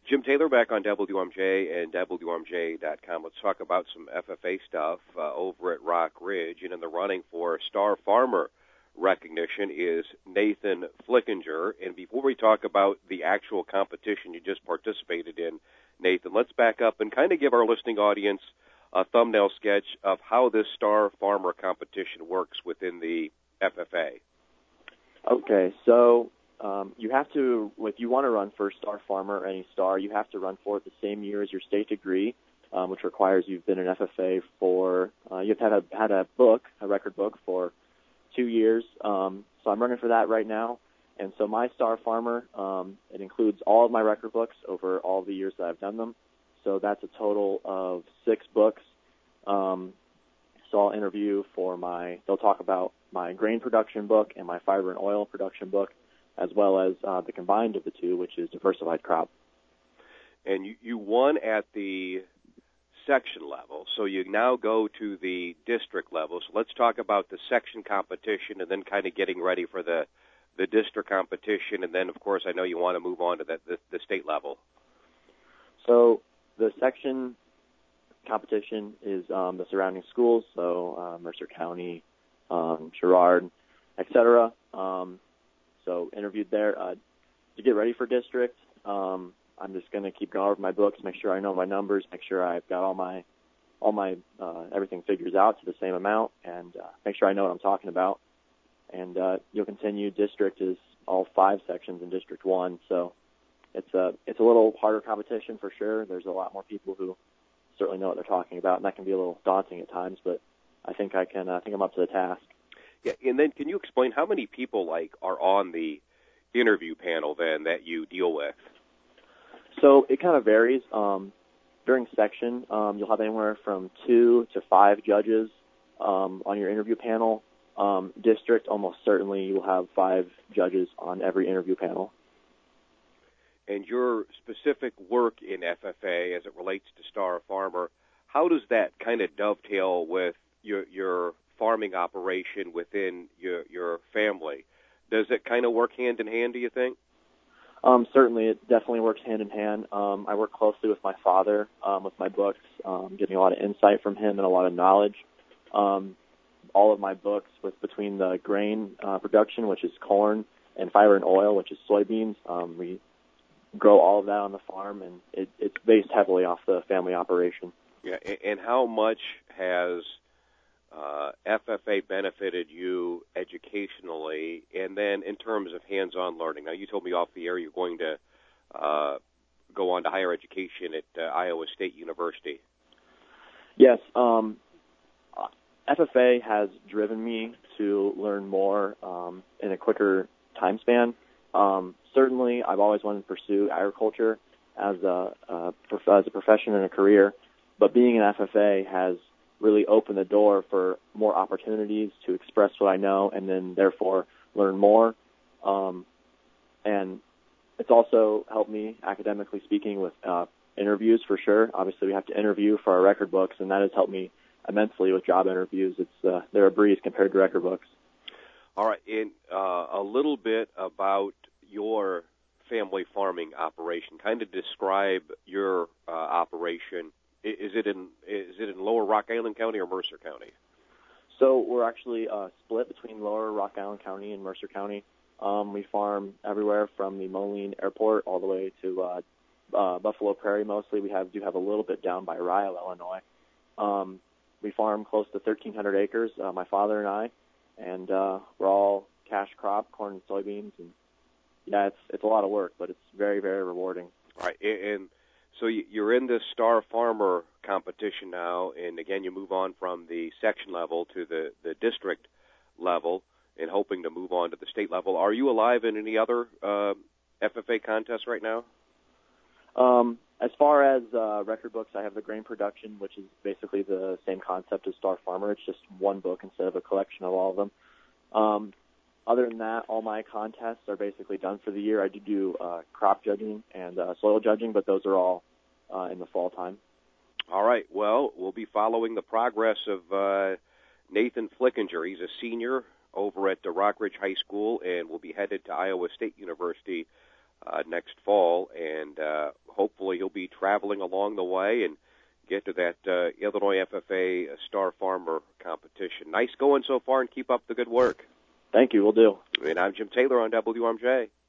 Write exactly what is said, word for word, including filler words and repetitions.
Jim Taylor back on W M J and W M J dot com. Let's talk about some F F A stuff uh, over at Rock Ridge. And in the running for Star Farmer recognition is Nathan Flickinger. And before we talk about the actual competition you just participated in, Nathan, let's back up and kind of give our listening audience a thumbnail sketch of how this Star Farmer competition works within the F F A. Okay, so um, you have to, if you want to run for Star Farmer or any star, you have to run for it the same year as your state degree, um, which requires you've been an F F A for, uh, you've had a, had a book, a record book for two years. Um, so I'm running for that right now. And so my Star Farmer, um, it includes all of my record books over all the years that I've done them. So that's a total of six books. Um, so I'll interview for my, they'll talk about my grain production book and my fiber and oil production book, as well as uh, the combined of the two, which is diversified crop. And you, you won at the section level, so you now go to the district level. So let's talk about the section competition and then kind of getting ready for the, the district competition. And then, of course, I know you want to move on to the, the, the state level. So the section competition is um, the surrounding schools, so uh, Mercer County, um, Girard, et cetera. Um, so interviewed there. Uh, to get ready for district, um, I'm just going to keep going over my books, make sure I know my numbers, make sure I've got all my, all my uh, everything figures out to the same amount, and uh, make sure I know what I'm talking about. And uh, you'll continue. District is all five sections in District One, so it's a it's a little harder competition for sure. There's a lot more people who certainly know what they're talking about, and that can be a little daunting at times, but I think I can. Uh, I think I'm up to the task. Yeah, and then can you explain how many people like are on the interview panel then that you deal with? So it kind of varies. Um, during section, um, you'll have anywhere from two to five judges um, on your interview panel. Um, district, almost certainly you will have five judges on every interview panel. And your specific work in F F A as it relates to Star Farmer, how does that kind of dovetail with your your farming operation within your your family? Does it kind of work hand in hand, do you think? Um, certainly, it definitely works hand in hand. Um, I work closely with my father um, with my books, um, getting a lot of insight from him and a lot of knowledge. Um, all of my books, with between the grain uh, production, which is corn, and fiber and oil, which is soybeans, um, we grow all of that on the farm, and it, it's based heavily off the family operation. Yeah, and how much has uh, F F A benefited you educationally, and then in terms of hands-on learning? Now, you told me off the air you're going to uh, go on to higher education at uh, Iowa State University. Yes, um, F F A has driven me to learn more um, in a quicker time span. Um, certainly, I've always wanted to pursue agriculture as a, a as a profession and a career, but being an F F A has really opened the door for more opportunities to express what I know and then therefore learn more. Um, and it's also helped me academically speaking with uh, interviews for sure. Obviously, we have to interview for our record books, and that has helped me immensely with job interviews. It's uh, they're a breeze compared to record books. All right, and uh, a little bit about your family farming operation. Kind of describe your uh, operation. Is it in is it in Lower Rock Island County or Mercer County? So we're actually uh, split between Lower Rock Island County and Mercer County. Um, we farm everywhere from the Moline Airport all the way to uh, uh, Buffalo Prairie. Mostly, we have do have a little bit down by Ryle, Illinois. Um, we farm close to thirteen hundred acres. Uh, my father and I, and uh, we're all cash crop, corn and soybeans, and yeah, it's it's a lot of work, but it's very very rewarding. All right, and so you're in this Star Farmer competition now, and again, you move on from the section level to the, the district level and hoping to move on to the state level. Are you alive in any other uh, F F A contests right now? Um, as far as uh, record books, I have the grain production, which is basically the same concept as Star Farmer. It's just one book instead of a collection of all of them. Um, other than that, all my contests are basically done for the year. I do do uh, crop judging and uh, soil judging, but those are all uh, in the fall time. All right. Well, we'll be following the progress of uh, Nathan Flickinger. He's a senior over at the Rock Ridge High School and will be headed to Iowa State University uh, next fall, and uh, hopefully he'll be traveling along the way and get to that uh, Illinois F F A Star Farmer competition. Nice going so far, and keep up the good work. Thank you. We'll do. And I'm Jim Taylor on W R M J.